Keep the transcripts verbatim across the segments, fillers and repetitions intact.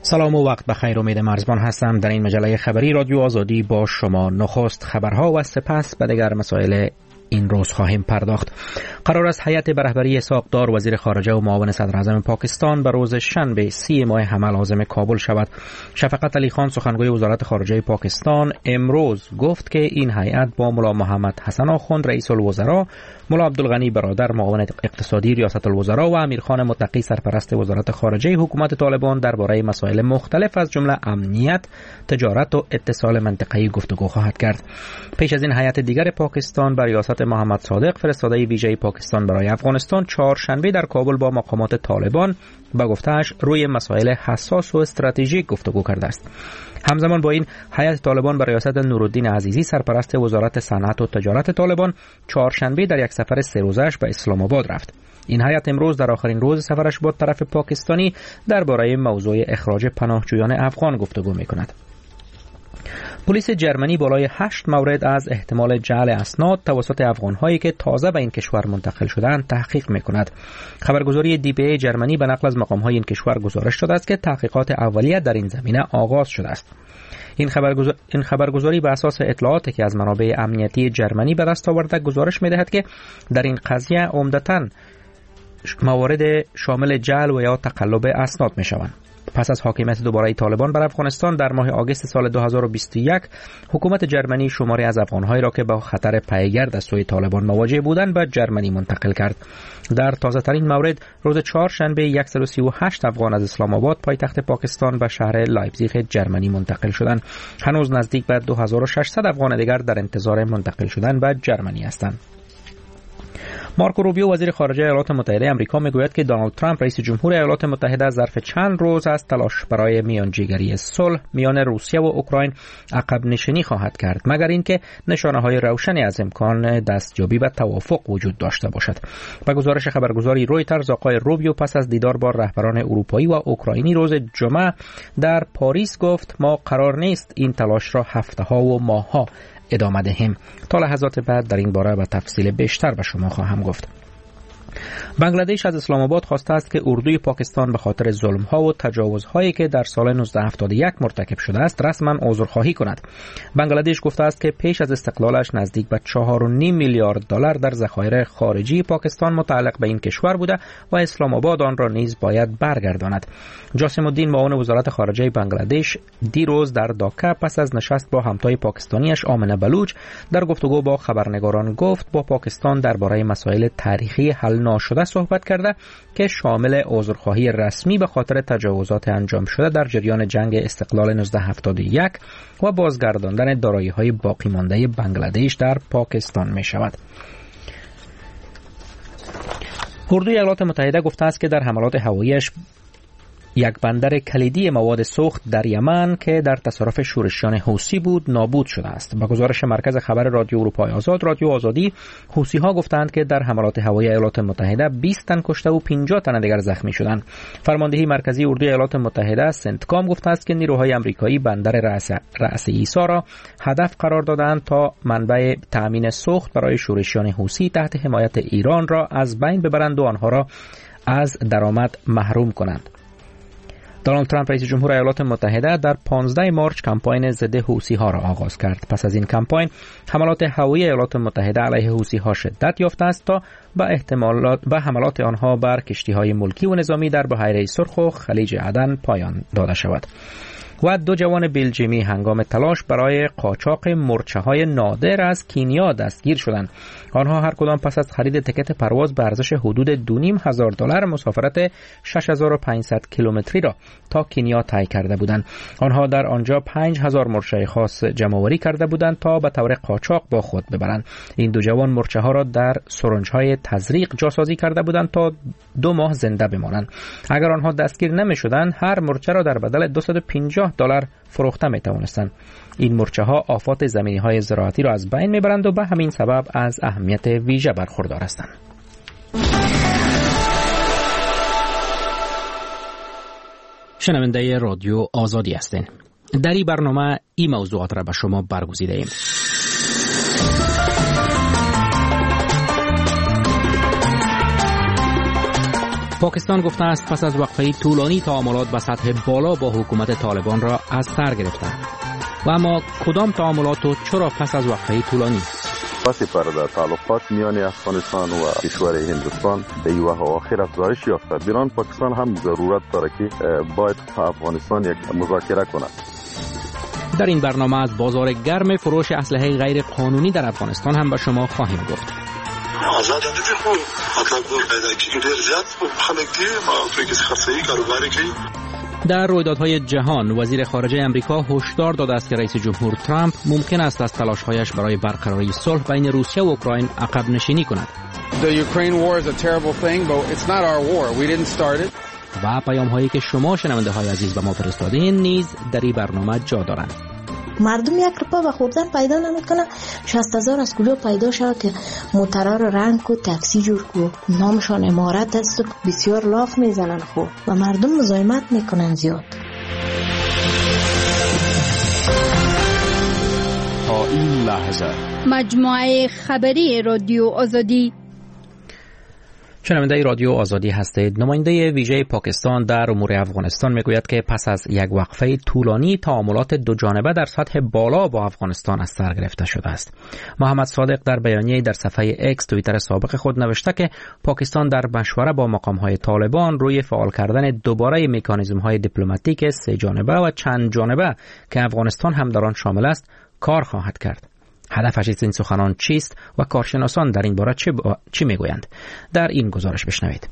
سلام و وقت بخیر. امید مرزبان هستم. در این مجله خبری رادیو آزادی با شما نخست خبرها و سپس به دیگر مسائل این روز خواهیم پرداخت. قرار است هیئت به رهبری اسحاق دار وزیر خارجه و معاون صدر اعظم پاکستان به روز شنبه سی ماه حمل عازم کابل شود. شفقت علی خان سخنگوی وزارت خارجه پاکستان امروز گفت که این هیئت با ملا محمد حسن آخوند رئیس الوزراء، ملا عبدالغنی برادر معاون اقتصادی ریاست الوزراء و امیرخان متقی سرپرست وزارت خارجه حکومت طالبان درباره مسائل مختلف از جمله امنیت، تجارت و اتصال منطقه‌ای گفتگو خواهد کرد. پیش از این هیئت دیگر پاکستان با ریاست محمد صادق فرستاده ویژه پاکستان برای افغانستان چهارشنبه در کابل با مقامات طالبان به گفته‌اش روی مسائل حساس و استراتژیک گفتگو کرده است. همزمان با این هیئت طالبان با ریاست نورالدین عزیزی سرپرست وزارت صنعت و تجارت طالبان چهارشنبه در یک سفر سه روزه‌اش به اسلام آباد رفت. این هیئت امروز در آخرین روز سفرش با طرف پاکستانی درباره موضوع اخراج پناهجویان افغان گفتگو می‌کند. پلیس جرمنی بالای هشت مورد از احتمال جعل اسناد توسط افغان‌هایی که تازه به این کشور منتقل شدند تحقیق می‌کند. خبرگزاری دی پی ای جرمنی به نقل از مقام‌های این کشور گزارش داده است که تحقیقات اولیه در این زمینه آغاز شده است. این خبرگزاری این خبرگزاری به اساس اطلاعاتی که از منابع امنیتی جرمنی به دست آورده گزارش می‌دهد که در این قضیه عمدتاً موارد شامل جعل و یا تقلب اسناد می‌شوند. پس از حاکمیت دوباره طالبان بر افغانستان در ماه آگوست سال دو هزار و بیست و یک، حکومت جرمنی شماری از افغان‌هایی را که با خطر پیگرد از سوی طالبان مواجه بودند به جرمنی منتقل کرد. در تازه‌ترین مورد روز چهارشنبه صد و سی و هشت افغان از اسلام آباد پایتخت پاکستان به شهر لایپزیگ جرمنی منتقل شدند. هنوز نزدیک به دو هزار و ششصد افغان دیگر در انتظار منتقل شدن به جرمنی هستند. مارکو روبیو وزیر خارجه ایالات متحده آمریکا میگوید که دونالد ترامپ رئیس جمهور ایالات متحده ظرف چند روز از تلاش برای میانجیگری صلح میان روسیه و اوکراین عقب نشینی خواهد کرد مگر اینکه نشانه‌های روشنی از امکان دستیابی به توافق وجود داشته باشد. با گزارش خبرگزاری رویترز آقای روبیو پس از دیدار با رهبران اروپایی و اوکراینی روز جمعه در پاریس گفت ما قرار نیست این تلاش را هفته‌ها و ماه‌ها ادامه دهیم. تا لحظات بعد در این باره به تفصیل بیشتر به شما خواهم گفت. بنگلادش از اسلام آباد خواسته است که اردوی پاکستان به خاطر ظلم‌ها و تجاوزهایی که در سال نوزده هفتاد و یک مرتکب شده است رسما عذرخواهی کند. بنگلادش گفته است که پیش از استقلالش نزدیک به چهار و نیم میلیارد دلار در ذخایر خارجی پاکستان متعلق به این کشور بوده و اسلام آباد آن را نیز باید برگرداند. جاسم الدین معاون وزارت خارجه بنگلادش دیروز در داکا پس از نشست با همتای پاکستانیش آمنه بلوچ در گفتگو با خبرنگاران گفت با پاکستان درباره مسائل تاریخی حل ناشده صحبت کرده که شامل عذرخواهی رسمی به خاطر تجاوزات انجام شده در جریان جنگ استقلال نوزده هفتاد و یک و بازگرداندن دارایی‌های باقی مانده بنگلادش در پاکستان می شود. اردوی ایالات متحده گفته است که در حملات هواییش یک بندر کلیدی مواد سوخت در یمن که در تصرف شورشیان حوثی بود نابود شده است. با گزارش مرکز خبر رادیو اروپای آزاد رادیو آزادی، حوثی‌ها گفتند که در حملات هوایی ایالات متحده بیست تن کشته و پنجاه تن دیگر زخمی شدند. فرماندهی مرکزی اردوی ایالات متحده سنتکام گفته است که نیروهای آمریکایی بندر رأس رأس عیسی را هدف قرار دادند تا منبع تأمین سوخت برای شورشیان حوثی تحت حمایت ایران را از بین ببرند و آنها را از درآمد محروم کنند. دونالد ترامپ رئیس جمهور ایالات متحده در پانزده مارس کمپاین ضد حوثی‌ها را آغاز کرد. پس از این کمپاین حملات هوایی ایالات متحده علیه حوثی‌ها شدت یافته است تا به احتمالات و حملات آنها بر کشتی‌های ملکی و نظامی در بحیره سرخ و خلیج عدن پایان داده شود. و دو جوان بلژیمی هنگام تلاش برای قاچاق مرچه‌های نادر از کینیا دستگیر شدند. آنها هر کدام پس از خرید تکت پرواز به ارزش حدود دو نیم هزار دلار مسافرت شش هزار و پانصد کیلومتری را تا کینیا طی کرده بودند. آنها در آنجا پنج هزار مرچه خاص جمع‌آوری کرده بودند تا به طور قاچاق با خود ببرند. این دو جوان مرچه‌ها را در سرنج‌های تزریق جاسازی کرده بودند تا دو ماه زنده بمانند. اگر آنها دستگیر نمی‌شدند هر مرچه را در بدل دویست و پنجاه دلار فروخته می‌توانستند. این مرچه ها آفات زمینی‌های زراعتی را از بین می‌برند و به همین سبب از اهمیت ویژه برخوردار هستند. شنونده رادیو آزادی هستین. در این برنامه این موضوعات را به شما برگزیده ایم. پاکستان گفته است پس از وقفه طولانی تعاملات به سطح بالا با حکومت طالبان را از سر گرفته. و اما کدام تعاملات و چرا پس از وقفه طولانی؟ پس پرده تعلقات میان افغانستان و کشور هندوستان به این اواخر افزایش یافته. بران پاکستان هم ضرورت داره که باید افغانستان یک مذاکره کند. در این برنامه از بازار گرم فروش اسلحه غیر قانونی در افغانستان هم به شما خواهیم گفت. آزاد دادی خو اکبر پیدا کی ډیر زیات خلک دي ما توی کس خاصی کاروباری کوي. در رویدادهای جهان وزیر خارجه امریکا هشدار داده است که رئیس جمهور ترامپ ممکن است از تلاش‌هایش برای برقراری صلح بین روسیه و اوکراین عقب نشینی کند. The Ukraine war is a terrible thing, but it's not our war. We didn't start it. و پیام‌هایی که شما شنونده‌های عزیز به ما فرستادین نیز در این برنامه جا دارند. مردم یک روپا و خوردن پیدا نمیکنه، شصت هزار از کجا پیدا شود که موترها رو رنگ کو تاکسی جور کو، نامشان امارت است و بسیار لاف میزنن خو و مردم مزاحمت میکنن زیاد. تا این لحظه مجموعه خبری رادیو آزادی. شنونده رادیو آزادی هستید. نماینده ویژه پاکستان در امور افغانستان میگوید که پس از یک وقفه طولانی تعاملات دو جانبه در سطح بالا با افغانستان از سر گرفته شده است. محمد صادق در بیانیه‌ای در صفحه اکس توییتر سابق خود نوشته که پاکستان در مشوره با مقام‌های طالبان روی فعال کردن دوباره مکانیزم‌های دیپلماتیک سه جانبه و چند جانبه که افغانستان هم در آن شامل است کار خواهد کرد. هدفش از این سخنان چیست و کارشناسان در این باره چی, با... چی میگویند؟ در این گزارش بشنوید.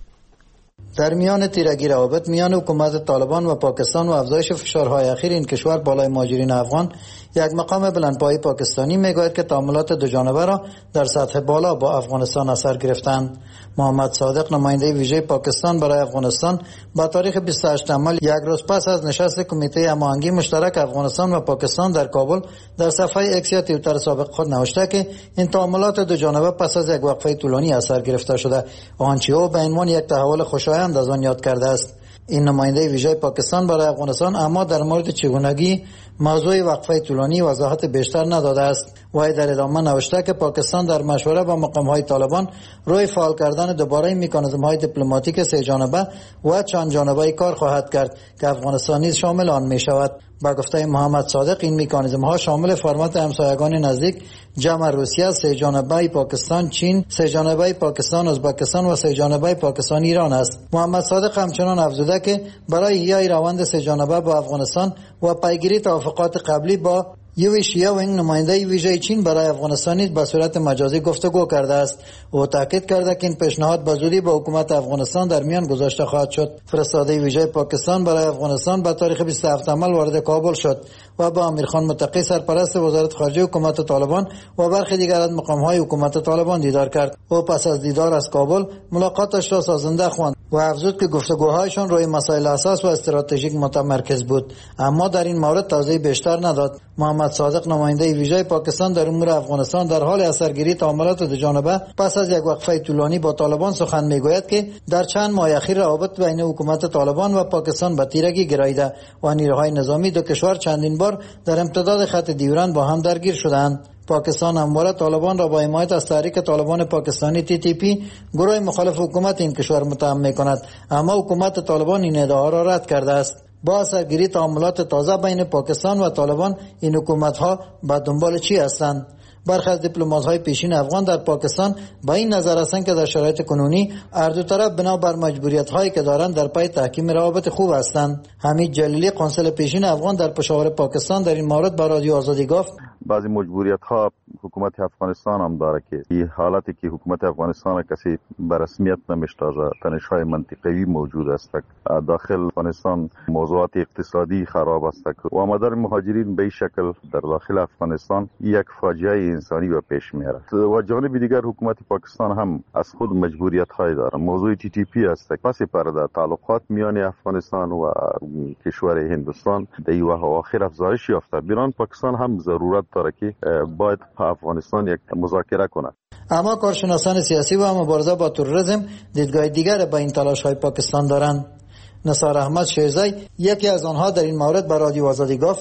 در میان تیرگی روابط میان حکومت طالبان و پاکستان و افزایش فشارهای اخیر این کشور بالای مهاجرین افغان، یک مقام بلندپایه پاکستانی میگوید که تعاملات دو جانبه را در سطح بالا با افغانستان اثر گرفتند. محمد صادق نماینده ویژه پاکستان برای افغانستان با تاریخ بیست و هشتم مال یک روز پس از نشست کمیته هماهنگی مشترک افغانستان و پاکستان در کابل در صفحه اکس یا توییتر سابق خود نوشته که این تعاملات دو جانبه پس از یک وقفه طولانی اثر گرفته شده، آنچه او به عنوان یک تحول خوشایند از آن یاد کرده است. این نماینده ویژه پاکستان برای افغانستان اما در مورد چگونگی موضوع وقفه طولانی وضاحت بیشتر نداده است. و در ادامه نوشته که پاکستان در مشوره با مقام‌های طالبان روی فعال کردن دوباره مکانیزم‌های دیپلماتیک سه جانبه و چند جانبه کار خواهد کرد که افغانستان نیز شامل آن می‌شود. با گفته محمد صادق این مکانیزم‌ها شامل فرمت همسایگان نزدیک جمع روسیه، سه جانبه پاکستان چین، سه جانبه پاکستان ازبکستان و سه جانبه پاکستان ایران است. محمد صادق همچنان افزوده که برای احیای روند سه جانبه با افغانستان و پیگیری توافقات قبلی با یوی شیاوینگ نماینده ویژه چین برای افغانستان به صورت مجازی گفتگو کرده است. او تاکید کرده که این پیشنهاد به زودی با حکومت افغانستان در میان گذاشته خواهد شد. فرستاده ویژه پاکستان برای افغانستان به تاریخ بیست و هفتم مال وارد کابل شد و با امیرخان متقی سرپرست وزارت خارجه حکومت طالبان و برخی دیگر از مقام‌های حکومت طالبان دیدار کرد. او پس از دیدار از کابل ملاقاتش را سازنده خواند و افزود که گفتگوهایشان روی مسائل اساس و استراتژیک متمرکز بود، اما در این مورد توضیح بیشتر نداد. محمد صادق نماینده ویژه پاکستان در امور افغانستان در حال اثرگیری تعاملات دو جانبه پس از یک وقفه طولانی با طالبان سخن میگوید که در چند ماه اخیر روابط بین حکومت طالبان و پاکستان به تیرگی گراییده و نیروهای نظامی دو کشور چندین بار در امتداد خط دیورند با هم درگیر شدند. پاکستان همواره طالبان را با حمایت از تحریک طالبان پاکستانی تی تی پی گروه مخالف حکومت این کشور متهم می‌کند، اما حکومت طالبان این ادعا را رد کرده است. با اثرگیری تعاملات تازه بین پاکستان و طالبان این حکومت‌ها به دنبال چی هستند؟ برخی از دیپلمات‌های پیشین افغان در پاکستان با این نظر هستند که در شرایط کنونی هر دو طرف بنا بر مجبوریت‌هایی که دارند در پی تحکیم روابط خوب هستند. حمید جلیلی قنصل پیشین افغان در پشاور پاکستان در این مورد با رادیو آزادی گفت: بعضی مجبوریت‌ها حکومت افغانستان هم داره که این حالتی که حکومت افغانستان کسی به رسمیت نمیشناسه، تنش‌های منطقه‌ای موجود است. داخل افغانستان موضوعات اقتصادی خراب است و آمدن مهاجرین به این شکل در داخل افغانستان یک فاجعه انسانی به پیش می‌آورد. و جانب دیگر حکومت پاکستان هم از خود مجبوریت‌های داره. موضوع تی تی پی است. پس پرده تعلقات میان افغانستان و کشور هندوستان در این اواخر افزایش یافته. بران پاکستان هم ضرورت داره که باید افغانستان یک مذاکره کند. اما کارشناسان سیاسی و مبارزه با تروریسم دیدگاه دیگر با این تلاش‌های پاکستان دارند. نثار احمد شیرزی یکی از آنها در این مورد به رادیو آزادی گفت: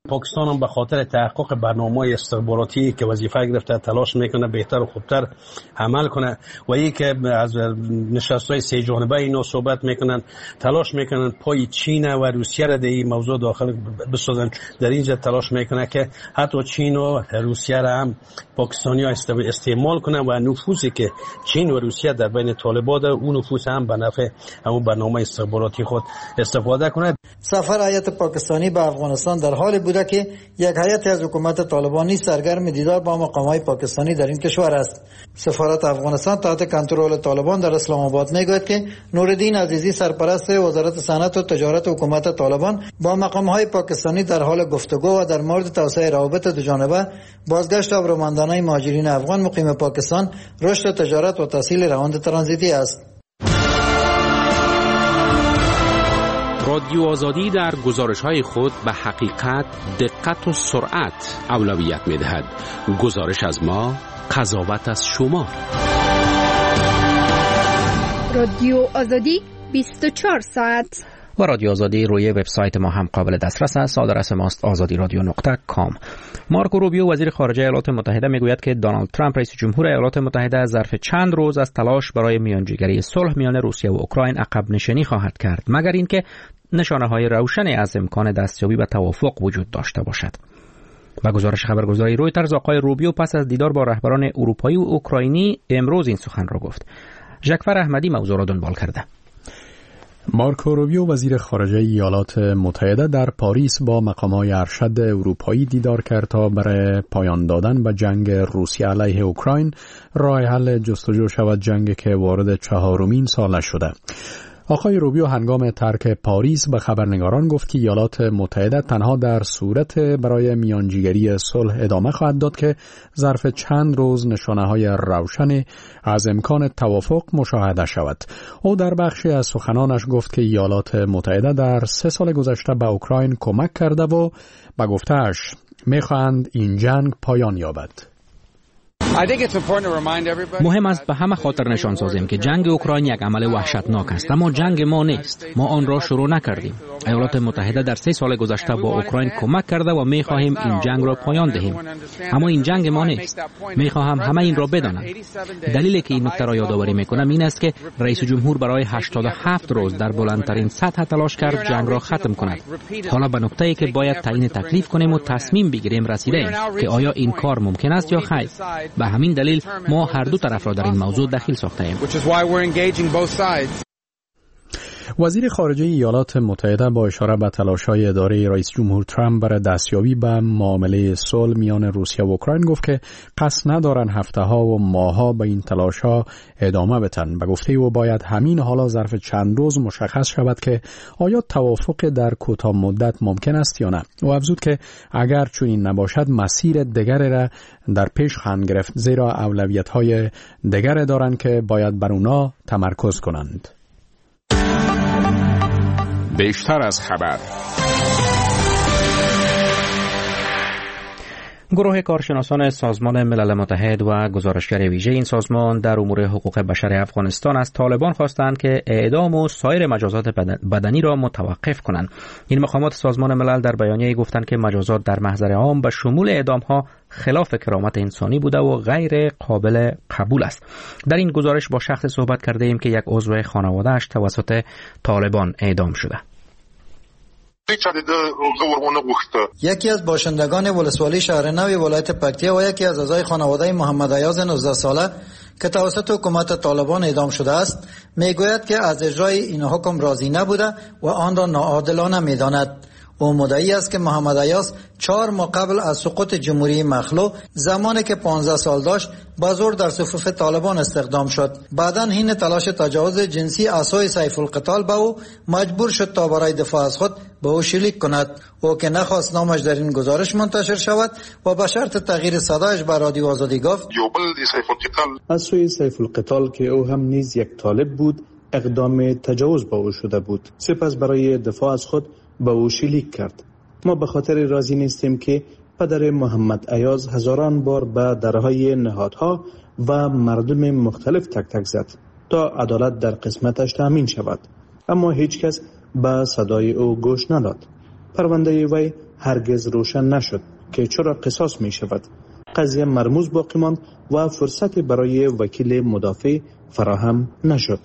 پاکستان هم به خاطر تحقق برنامه‌های استخباراتی که وظیفه گرفته تلاش میکنه بهتر و خوبتر عمل کنه و ای که از نشست‌های سه جانبه اینا صحبت میکنن تلاش میکنن پای چین و روسیه را در این موضوع داخل بسازن. در اینجا تلاش میکنه که حتی چین و روسیه را هم پاکستانی‌ها استعمال کنن و نفوذی که چین و روسیه در بین طالبان داره اون نفوذ هم به نفع همون برنامه استخباراتی خود استفاده کنه. سفر هیئت پاکستانی به افغانستان در حالی بوده که یک هیئت از حکومت طالبانی سرگرم دیدار با مقامات پاکستانی در این کشور است. سفارت افغانستان تحت کنترل طالبان در اسلام آباد میگوید که نورالدین عزیزی سرپرست وزارت صنعت و تجارت حکومت طالبان با مقامات پاکستانی در حال گفتگو و در مورد توسعه روابط دو جانبه، بازگشت ابرومندانه مهاجرین افغان مقیم پاکستان، رشد تجارت و تسهیل روند ترانزیتی است. رادیو آزادی در گزارش‌های خود به حقیقت، دقت و سرعت اولویت می‌دهد. گزارش از ما، قضاوت از شما. رادیو آزادی بیست و چهار ساعت و رادیو آزادی روی وبسایت ما هم قابل دسترس است. آدرس ماست آزادی رادیو نقطه کام. مارکو روبیو وزیر خارجه ایالات متحده میگوید که دونالد ترامپ رئیس جمهور ایالات متحده ظرف چند روز از تلاش برای میانجیگری صلح میان روسیه و اوکراین عقب نشینی خواهد کرد، مگر اینکه نشانه‌های روشنی از امکان دستیابی به توافق وجود داشته باشد. و گزارش خبرگزاری رویترز آقای روبیو پس از دیدار با رهبران اروپایی و اوکراینی امروز این سخن را گفت. ژکفر احمدی موضوع را دنبال کرده. مارکو روبیو وزیر خارجه ایالات متحده در پاریس با مقام‌های ارشد اروپایی دیدار کرد تا برای پایان دادن به جنگ روسیه علیه اوکراین راه حل جستجو شود، جنگی که وارد چهارمین سالش شده. آقای روبیو هنگام ترک پاریس به خبرنگاران گفت که ایالات متحده تنها در صورت برای میانجیگری صلح ادامه خواهد داد که ظرف چند روز نشانه‌های روشنی از امکان توافق مشاهده شود. او در بخشی از سخنانش گفت که ایالات متحده در سه سال گذشته به اوکراین کمک کرده و به گفته‌اش می‌خواهند این جنگ پایان یابد. مهم است به همه خاطر نشان سازیم که جنگ اوکراین یک عمل وحشتناک است، اما جنگ ما نیست. ما آن را شروع نکردیم. ایالات متحده در سه سال گذشته با اوکراین کمک کرده و می خواهیم این جنگ را پایان دهیم، اما این جنگ ما نیست. می خواهم همه این را بدانند. دلیلی که این نکته را یادآوری می کنم این است که رئیس جمهور برای هشتاد و هفت روز در بلندترین سطح تلاش کرد جنگ را ختم کند. حالا به نقطه‌ای که باید تعیین تکلیف کنیم و تصمیم بگیریم رسیدیم که آیا این کار ممکن است یا خیر. به همین دلیل ما هر دو طرف را در این موضوع دخیل ساخته‌ایم. وزیر خارجه ایالات متحده با اشاره به تلاش‌های اداره رئیس جمهور ترامپ برای دستیابی به معامله صلح میان روسیه و اوکراین گفت که قصد ندارن هفته‌ها و ماه‌ها به این تلاش‌ها ادامه بدن. به گفته او باید همین حالا ظرف چند روز مشخص شود که آیا توافق در کوتاه مدت ممکن است یا نه. او افزود که اگر چنین نباشد مسیر دیگری را در پیش خواهند گرفت، زیرا اولویت‌های دیگری دارند که باید بر اونا تمرکز کنند. بیشتر از خبر. گروه کارشناسان سازمان ملل متحد و گزارشگر ویژه این سازمان در امور حقوق بشر افغانستان از طالبان خواستند که اعدام و سایر مجازات بدنی را متوقف کنند. این مقامات سازمان ملل در بیانیه‌ای گفتند که مجازات در محضر عام به شمول اعدام‌ها خلاف کرامت انسانی بوده و غیر قابل قبول است. در این گزارش با شخص صحبت کرده ایم که یک عضو خانواده‌اش توسط طالبان اعدام شده. یکی از باشندگان ولسوالی شهر نوی ولایت پکتیا و یکی از اعضای خانواده محمد ایاز نوزده ساله که توسط حکومت طالبان اعدام شده است میگوید که از اجرای این حکم راضی نبوده و آن را ناعادلانه میداند. او مدعی است که محمد ایاز چهار ماه قبل از سقوط جمهوری مخلوع زمانی که پانزده سال داشت با زور در صفوف طالبان استخدام شد. بعداً حین تلاش تجاوز جنسی عصای سیف القتال به او مجبور شد تا برای دفاع از خود به او شلیک کند. او که نخواست نامش در این گزارش منتشر شود و به شرط تغییر صدایش به رادیو آزادی گفت عصای سیف القتال که او هم نیز یک طالب بود اقدام تجاوز به او شده بود، سپس برای دفاع از خود به او شلیک کرد. ما به خاطر راضی نیستیم که پدر محمد ایاز هزاران بار به درهای نهادها و مردم مختلف تک تک زد تا عدالت در قسمتش تامین شود، اما هیچ کس به صدای او گوش نداد. پرونده وی هرگز روشن نشد که چرا قصاص می شود. قضیه مرموز باقی ماند و فرصت برای وکیل مدافع فراهم نشد.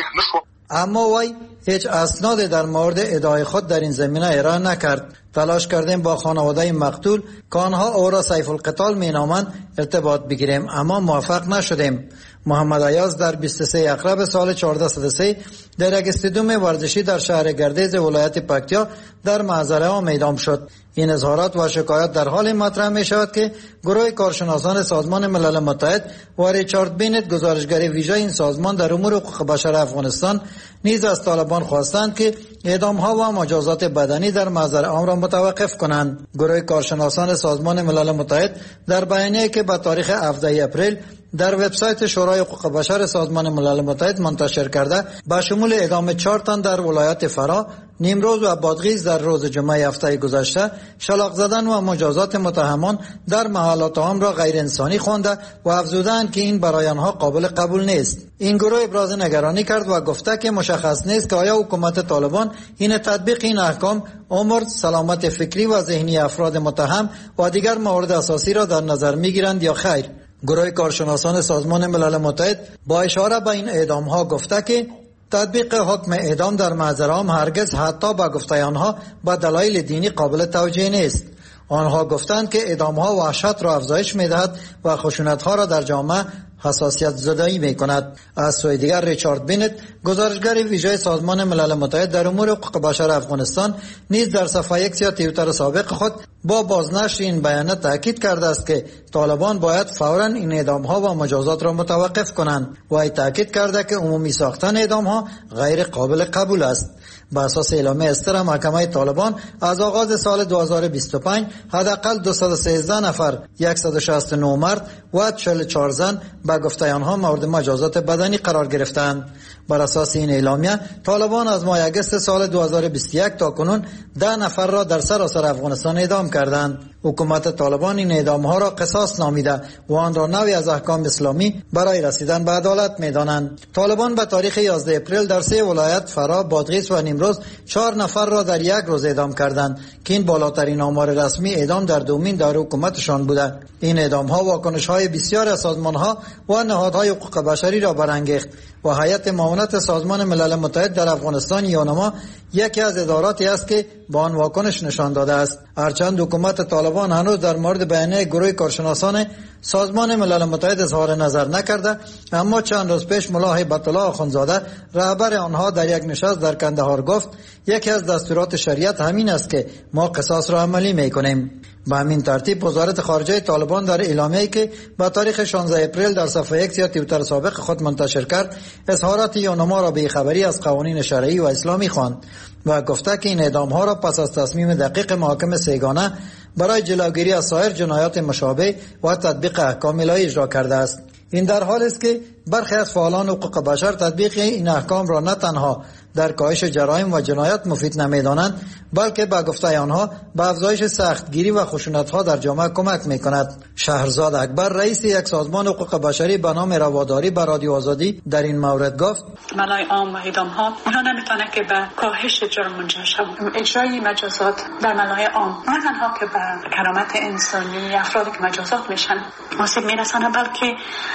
اما وی هیچ اسناد در مورد ادعای خود در این زمینه ارائه نکرد. تلاش کردیم با خانواده مقتول که آنها او را سیف القتال می نامند ارتباط بگیریم، اما موفق نشدیم. محمد ایاز در بیست و سوم اکتبر سال چهارده صد و سه در یک استادیوم ورزشی در شهر گردیز ولایت پکتیا در محضر عام اعدام شد. این اظهارات و شکایات در حال مطرح می شود که گروه کارشناسان سازمان ملل متحد و ریچارد بینت، گزارشگر ویژه این سازمان در امور حقوق بشر افغانستان، نیز از طالبان خواستند که اعدام ها و مجازات بدنی در محضر عام را متوقف کنند. گروه کارشناسان سازمان ملل متحد در بیانیه‌ای که به تاریخ هفدهم اپریل در وبسایت شورای حقوق بشر سازمان ملل متحد منتشر کرده به شمول اعدام چهار تن در ولایت فرا، نیمروز و بادغیس در روز جمعه هفته گذشته، شلاق زدن و مجازات متهمان در محلات عام را غیر انسانی خوانده و افزودند که این برای آنها قابل قبول نیست. این گروه ابراز نگرانی کرد و گفته که مشخص نیست که آیا حکومت طالبان این تطبیق این احکام عمر، سلامت فکری و ذهنی افراد متهم و دیگر موارد اساسی را در نظر میگیرند یا خیر. گروه کارشناسان سازمان ملل متحد با اشاره به این اعدام ها گفته که تطبیق حکم اعدام در محضر عام هرگز حتی به گفته آنها به دلایل دینی قابل توجیه نیست. آنها گفتند که اعدام ها وحشت را افزایش می‌دهد و خشونت ها را در جامعه حساسیت زدایی می‌کند. از سوی دیگر ریچارد بینت، گزارشگر ویژه سازمان ملل متحد در امور حقوق بشر افغانستان، نیز در صفحه ایکس یا توییتر سابق خود با بازنشر این بیانیه تاکید کرده است که طالبان باید فوراً این اعدام ها و مجازات را متوقف کنند و ای تاکید کرده که عمومی ساختن اعدام ها غیر قابل قبول است. بر اساس اعلامیه استر محکمه طالبان از آغاز سال دو هزار و بیست و پنج حداقل دویست و سیزده نفر، صد و شصت و نه مرد و چهل و چهار زن به گفته آنها مورد مجازات بدنی قرار گرفتند. بر اساس این اعلامیه طالبان از ماه اگست سال دو هزار و بیست و یک تا کنون ده نفر را در سراسر افغانستان اعدام کردند. حکومت طالبان این اعدام ها را قصاص نامیده و آن را نوعی از احکام اسلامی برای رسیدن به عدالت می‌دانند. طالبان به تاریخ یازده اپریل در سه ولایت فرا، بادغیس و نیمروز چهار نفر را در یک روز اعدام کردند که این بالاترین آمار رسمی اعدام در دومین دوره حکومتشان بوده. این اعدام ها واکنش های بسیار از سازمان ها و نهادهای حقوق بشری را برانگیخت و هیئت معاونت سازمان ملل متحد در افغانستان یونما یکی از اداراتی است که با آن واکنش نشان داده است. هرچند حکومت طالبان هنوز در مورد بیانیه گروه کارشناسان سازمان ملل متحد اظهار نظر نکرده، اما چند روز پیش ملا هیبت الله آخوندزاده رهبر آنها در یک نشست در کندهار گفت یکی از دستورات شریعت همین است که ما قصاص را عملی میکنیم. به همین ترتیب وزارت خارجه طالبان در اعلامیه‌ای که با تاریخ شانزده اپریل در صفحه ایکس یا توییتر سابق خود منتشر کرد، اظهارات یونما را بی‌خبری از قوانین شرعی و اسلامی خواند و گفته که این اعدام ها را پس از تصمیم دقیق محاکم سیگانه برای جلوگیری از سایر جنایات مشابه و تطبیق احکام الهی اجرا کرده است. این در حال است که برخی از فعالان حقوق بشر تطبیق این احکام را نه تنها در کاهش جرایم و جنایات مفید نمی‌دانند، بلکه به گفته آنها به افزایش سختگیری و خشونت‌ها در جامعه کمک می‌کند. شهرزاد اکبر، رئیس یک سازمان حقوق بشری به نام رواداری، به رادیو آزادی در این مورد گفت: ملای عام و اعدام‌ها اینا نمی‌تونه که به کاهش جرم منجر شود. اجرای مجازات در ملای عام نه تنها که به کرامت انسانی افرادی که مجازات میشن آسیب میرسونه، بلکه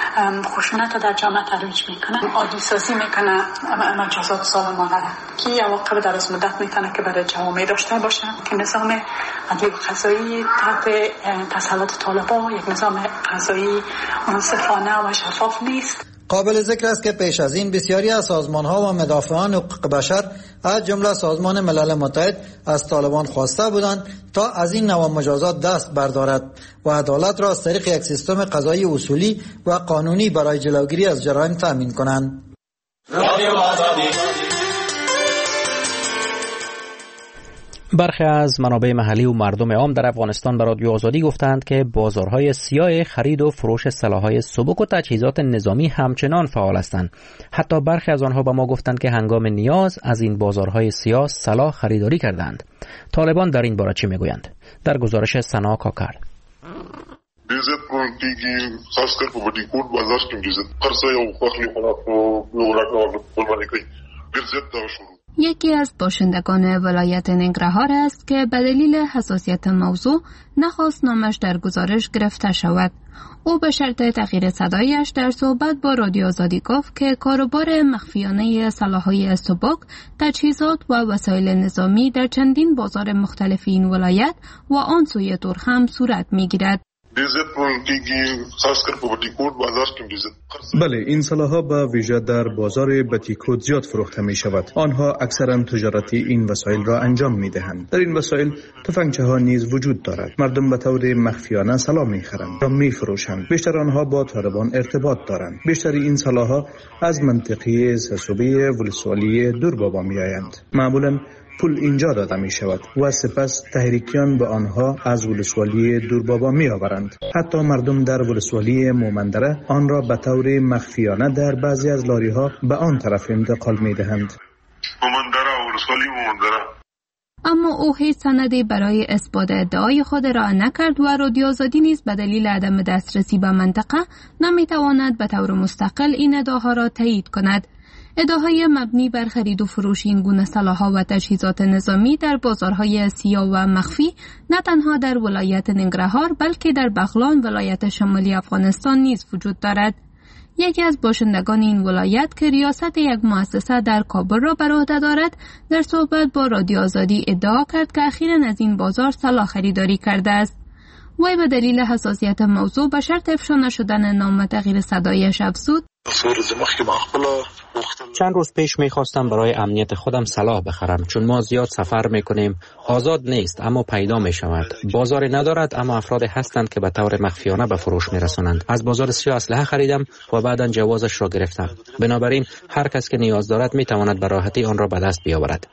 خشونت رو در جامعه ترویج میکنه، عادی سازی میکنه مجازات سالمانه که عواقب دراز مدت میتونه که برای جوامع داشته باشه که نظام عدلی و قضایی تحت تسلط طالبان یک نظام قضایی منصفانه و شفاف نیست. قابل ذکر است که پیش از این بسیاری از سازمان‌ها و مدافعان حقوق بشر از جمله سازمان ملل متحد از طالبان خواسته بودند تا از این نوع مجازات دست بردارد و عدالت را از طریق یک سیستم قضایی اصولی و قانونی برای جلوگیری از جرایم تامین کنند. برخی از منابع محلی و مردم عام در افغانستان به رادیو آزادی گفتند که بازارهای سیاه خرید و فروش سلاح‌های سبک و تجهیزات نظامی همچنان فعال هستند. حتی برخی از آنها به ما گفتند که هنگام نیاز از این بازارهای سیاه سلاح خریداری کردند. طالبان در این باره چی میگویند؟ در گزارش سنا کاکر. ډیزت کیږي خاص کر په وډی کوټ بازار کې ډیزت خرڅه او خپل خلکو نو راکړو په باندې کوي ډیزت دا شروع یکی از باشندگان ولایت ننگرهار است که به دلیل حساسیت موضوع نخواست نامش در گزارش گرفته شود. او به شرط تغییر صدایش در صحبت با رادیو آزادی گفت که کاروبار مخفیانه سلاح‌های سبک، تجهیزات و وسایل نظامی در چندین بازار مختلف این ولایت و آن سوی دور هم صورت می‌گیرد. بله، این سلاح‌ها به ویژه در بازار بتیکوت زیاد فروخته می شود. آنها اکثرا تجارتی این وسایل را انجام می دهند. در این وسایل تفنگچه ها نیز وجود دارد. مردم به طور مخفیانه سلاح می خرند و می فروشند. بیشتر آنها با طالبان ارتباط دارند. بیشتر این سلاح‌ها از منطقه سسوبی ولسوالی دوربابا می آیند. معمولاً پول اینجا داده می شود و سپس تحریکیان به آنها از ولسوالی دوربابا می آورند. حتی مردم در ولسوالی مومندره آن را به طور مخفیانه در بعضی از لاری ها به آن طرف انتقال می دهند. مومندره ولسوالی مومندره. اما او هیچ سندی برای اثبات ادعای خود را نکرد و رادیو آزادی نیز به دلیل عدم دسترسی به منطقه نمی تواند به طور مستقل این ادعاها را تایید کند. ادعاهای مبنی بر خرید و فروش این گونه سلاح‌ها و تجهیزات نظامی در بازارهای سیاه و مخفی نه تنها در ولایت ننگرهار بلکه در بغلان ولایت شمالی افغانستان نیز وجود دارد. یکی از باشندگان این ولایت که ریاست یک مؤسسه در کابل را بر عهده دارد، در صحبت با رادیو آزادی ادعا کرد که اخیراً از این بازار سلاح خریداری کرده است. وی به دلیل حساسیت موضوع به شرط افشا نشدن نام و تغییر صدایش افزود: چند روز پیش میخواستم برای امنیت خودم سلاح بخرم، چون ما زیاد سفر میکنیم. آزاد نیست اما پیدا میشود. بازار ندارد اما افراد هستند که به طور مخفیانه به فروش میرسانند. از بازار سیاه اسلحه خریدم و بعداً جوازش را گرفتم. بنابراین هر کس که نیاز دارد میتواند به راحتی آن را به دست بیاورد.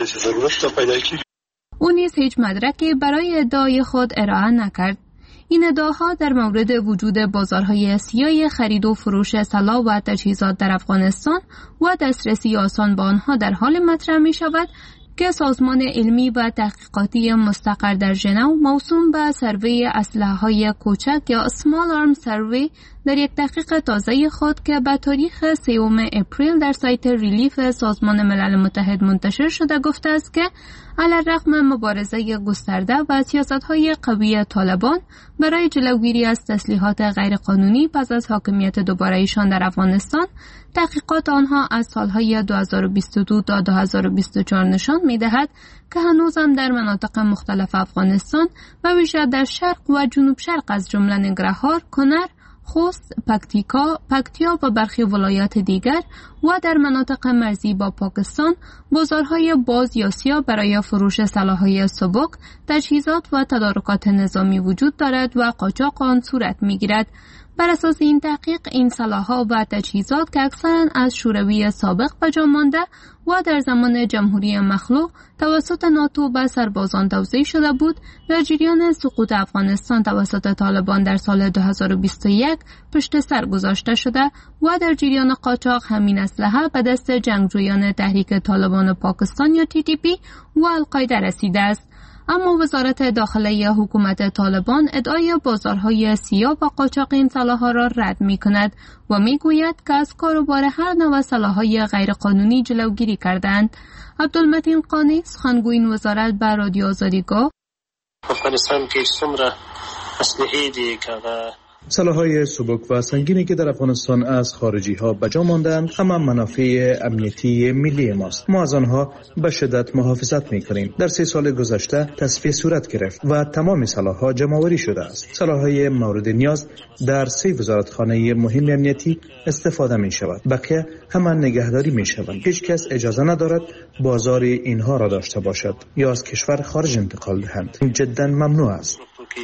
او نیز هیچ مدرکی برای ادعای خود ارائه نکرد. این ادعاها در مورد وجود بازارهای سیاه خرید و فروش سلاح و تجهیزات در افغانستان و دسترسی آسان به آنها در حال مطرح می شود که سازمان علمی و تحقیقاتی مستقر در ژنو موسوم به سروی اسلحه‌های کوچک یا Small Arms Survey در یک تحقیق تازه خود که به تاریخ سوم اپریل در سایت ریلیف سازمان ملل متحد منتشر شده گفته است که علیرغم مبارزه گسترده و سیاست‌های قوی طالبان برای جلوگیری از تسلیحات غیرقانونی پس از حاکمیت دوباره ایشان در افغانستان، تحقیقات آنها از سالهای دو هزار و بیست و دو تا دو هزار و بیست و چهار نشان می‌دهد که هنوزم در مناطق مختلف افغانستان و ویژه در شرق و جنوب شرق از جمله ننگرهار، کنر، خوست، پکتیکا، پکتیا و برخی ولایات دیگر و در مناطق مرزی با پاکستان بازارهای باز یا سیاه برای فروش سلاح‌های سبک، تجهیزات و تدارکات نظامی وجود دارد و قاچاق آن صورت می‌گیرد. بر اساس این تحقیق، این سلاح‌ها و تجهیزات که اکثراً از شوروی سابق به جا مانده و در زمان جمهوری مخلوع توسط ناتو به سربازان توزیع شده بود، در جریان سقوط افغانستان توسط طالبان در سال دو هزار و بیست و یک پشت سر گذاشته شده و در جریان قاچاق همین اسلحه به دست جنگجویان تحریک طالبان پاکستان یا تی تی پی و القاعده رسیده است. اما وزارت داخلی حکومت طالبان ادعای بازارهای سیاه و قاچاق این سلاح‌ها را رد می‌کند و می‌گوید که از کاروبار هر نوع سلاح‌های غیرقانونی جلوگیری کردند. عبدالمتین قانی، سخنگوی این وزارت، به رادیو آزادی گفت: افغانستان کې څومره اسلحې دي که سلاح‌های سبک و سنگینی که در افغانستان از خارجی ها به جا ماندند همه منافع امنیتی ملی ماست. ما از آنها به شدت محافظت می‌کنیم. در سه سال گذشته تصفیه صورت گرفت و تمام سلاح‌ها جمع‌آوری شده است. سلاح‌های مورد نیاز در سه وزارتخانه مهم امنیتی استفاده می‌شود. بقیه همه نگهداری می‌شوند. هیچ کس اجازه ندارد بازار اینها را داشته باشد یا از کشور خارج انتقال دهند. این جداً ممنوع است.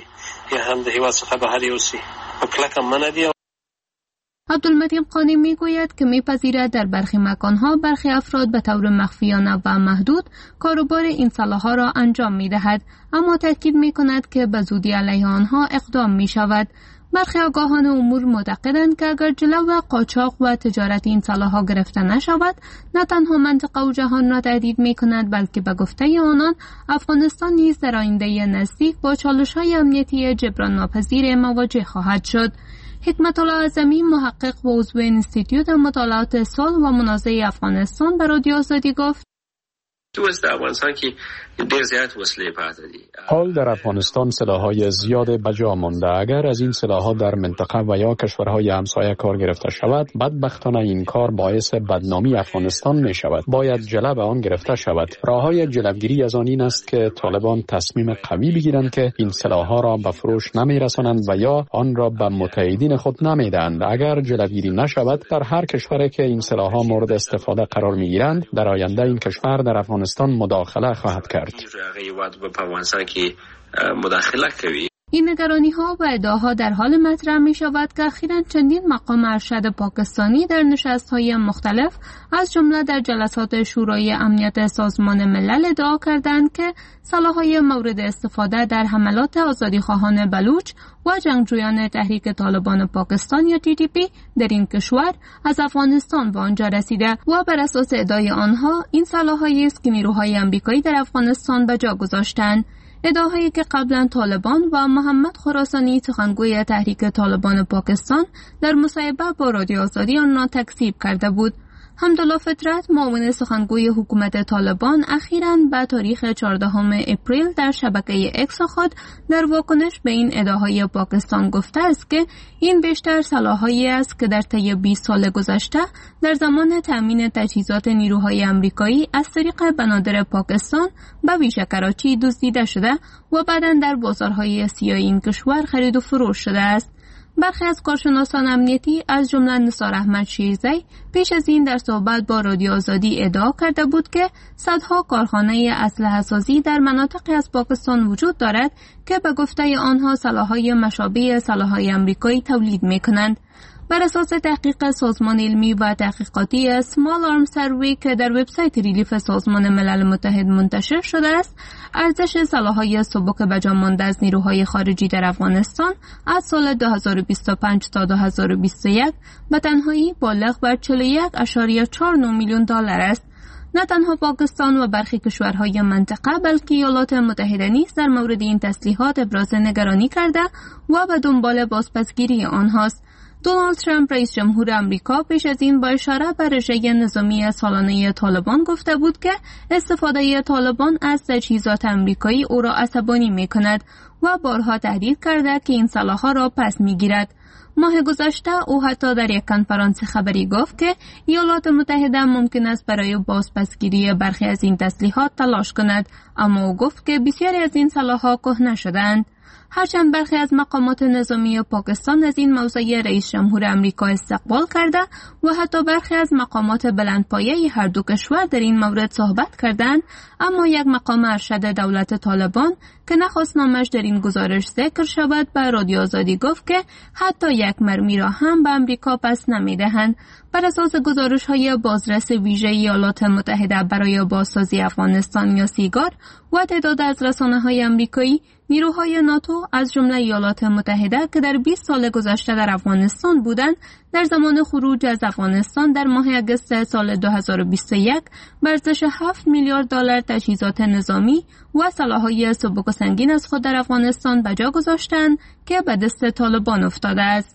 عبدالمتین قانی میگوید که میپذیرد در برخی مکانها برخی افراد به طور مخفیانه و محدود کاروبار این سلاح‌ها را انجام میدهد، اما تاکید میکند که به زودی علیه آنها اقدام میشود. برخی آگاهان امور معتقدند که اگر جلو قاچاق و تجارت این سلاح‌ها گرفته نشود، نه تنها منطقه و جهان را تهدید می‌کند، بلکه به گفته آنان افغانستان نیز در آینده نزدیک با چالش‌های امنیتی جبران ناپذیر مواجه خواهد شد. حکمت الله اعظمی، محقق و عضو انستیتوت مطالعات صلح و منازعه افغانستان، به رادیو آزادی گفت: تو است افغانستان که ډېر زیات وسلې پاتې دي. حال در افغانستان سلاح‌های زیاد به جا مانده. اگر از این سلاح‌ها در منطقه و یا کشورهای همسایه کار گرفته شود، بدبختانه این کار باعث بدنامی افغانستان می شود. باید جلب آن گرفته شود. راه‌های جلبگیری از آن این است که طالبان تصمیم قوی بگیرند که این سلاح‌ها را به فروش نمی‌رسانند و یا آن را به متحدین خود نمی‌دهند. اگر جلبگیری نشود، در هر کشوری که این سلاح‌ها مورد استفاده قرار می‌گیرند، در آینده این کشور در افغانستان مداخله خواهد کرد. این نگرانی ها و ادعاها در حال مطرح می شود که اخیراً چندین مقام ارشد پاکستانی در نشست های مختلف از جمله در جلسات شورای امنیت سازمان ملل ادعا کردند که سلاح‌های مورد استفاده در حملات آزادیخواهان بلوچ و جنگجویان تحریک طالبان پاکستان یا تی تی پی در این کشور از افغانستان به آنجا رسیده و بر اساس ادعای آنها این سلاح‌هایی است که نیروهای آمریکایی در افغانستان به جا گذاشتند. ادعاهایی که قبلا طالبان و محمد خراسانی سخنگوی تحریک طالبان پاکستان در مصاحبه با رادیو آزادی آن را تکذیب کرده بود. حمدالله فطرت معاون سخنگوی حکومت طالبان اخیراً به تاریخ چهاردهم اپریل در شبکه اکس خود در واکنش به این ادعاهای پاکستان گفته است که این بیشتر سلاح‌هایی است که در طی بیست سال گذشته در زمان تأمین تجهیزات نیروهای آمریکایی از طریق بنادر پاکستان به ویژه کراچی دزدیده شده و بعداً در بازارهای سیاه این کشور خرید و فروش شده است. برخی از کارشناسان امنیتی از جمله نثار احمد شیرزی پیش از این در صحبت با رادیو آزادی ادعا کرده بود که صدها کارخانه اسلحه سازی در مناطقی از پاکستان وجود دارد که به گفته آنها سلاح‌های مشابه سلاح‌های آمریکایی تولید می‌کنند. بر اساس تحقیق سازمان علمی و تحقیقاتی Small Arms Survey که در وبسایت ریلیف سازمان ملل متحد منتشر شده است، ارزش سلاح‌های سبک به جا مانده از نیروهای خارجی در افغانستان از سال دو هزار و بیست و پنج تا دو هزار و بیست و یک به تنهایی بالغ بر چهل و یک ممیز چهار نه میلیون دلار است. نه تنها پاکستان و برخی کشورهای منطقه بلکه ایالات متحده نیز در مورد این تسلیحات ابراز نگرانی کرده و به دنبال بازپسگیری آنهاست. دونالد ترامپ رئیس جمهور آمریکا پیش از این با اشاره به رژه نظامی سالانه طالبان گفته بود که استفاده طالبان از تجهیزات آمریکایی او را عصبانی می‌کند و بارها تهدید کرده که این سلاح‌ها را پس می‌گیرد. ماه گذشته او حتی در یک کنفرانس خبری گفت که ایالات متحده ممکن است برای بازپسگیری برخی از این تسلیحات تلاش کند، اما او گفت که بسیاری از این سلاح‌ها کهنه شده‌اند. هرچند برخی از مقامات نظامی پاکستان از این موضع رئیس جمهور آمریکا استقبال کرده و حتی برخی از مقامات بلندپایه هر دو کشور در این مورد صحبت کردند، اما یک مقام ارشد دولت طالبان که نخواست نامش در این گزارش ذکر شود به رادیو آزادی گفت که حتی یک مرمی را هم به آمریکا پس نمی‌دهند. بر اساس گزارش‌های بازرس ویژه ایالات متحده برای بازسازی افغانستان یا سیگار و تعداد از رسانه‌های آمریکایی، نیروهای ناتو از جمله ایالات متحده که در بیست سال گذشته در افغانستان بودند، در زمان خروج از افغانستان در ماه اگست سال دو هزار و بیست و یک به ارزش هفت میلیارد دلار تجهیزات نظامی و سلاح‌های سبک و سنگین از خود در افغانستان به جا گذاشتند که به دست طالبان افتاده است.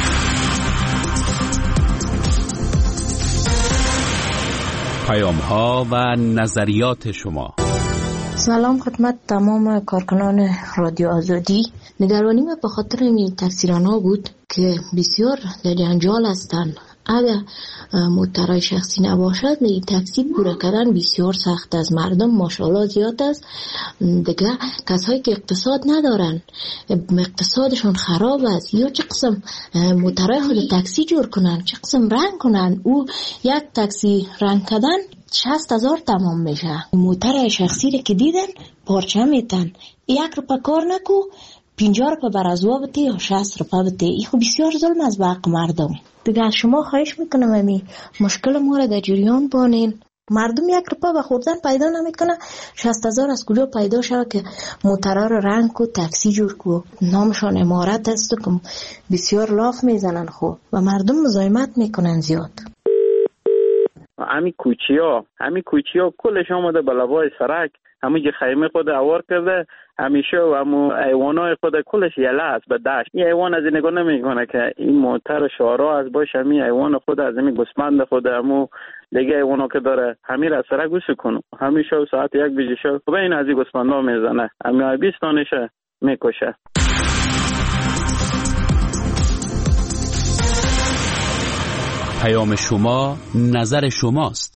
پیام‌ها و نظریات شما. سلام خدمت تمام کارکنان رادیو آزادی. نگرانی ما به خاطر این تفسیرانه بود که بسیار در جنجال هستند. اگر موترهای شخصی نباشد این تاکسی پوره کردن بسیار سخت از مردم ماشاءالله زیاد است. دیگه کسایی که اقتصاد ندارن اقتصادشون خراب است یا چه قسم موترهای خود تاکسی جور کنن، چه قسم رنگ کنن، او یک تاکسی رنگ کردن شصت هزار تمام میشه. موتر شخصی رو که دیدن پارچه میتن، یک رو پکار نکو پینجا رو بر از وا بتی یا شصت رو بتی. این خب بسیار ظلم از حق مردم. دیگه از شما خواهش میکنم امی مشکل ما رو در جریان بانین. مردم یک روپا به خوردن پیدا نمیکنه، شصت هزار از کجا پیدا شود که موترها رو رنگ کو تاکسی جور کو. نامشان امارت است که بسیار لاف میزنن خوب و مردم مزاحمت میکنن زیاد. همی کوچیا همی کوچیا کلش آمده به لبای سرک، همه که خیمه خود اوار کرده، همیشه و همو ایوانای خود کلش یله است به دشت. این ایوان از این نگاه نمی کنه که این موتر شارا از باش، همی ایوان خود از همی گسمند خود همو دیگه ایوانا که داره همین را سرک گوش کنه همیشه ساعت یک بجه شو و این از این گوسفندا میزنه همین بیست دانشه میکشه. پیام شما نظر شماست.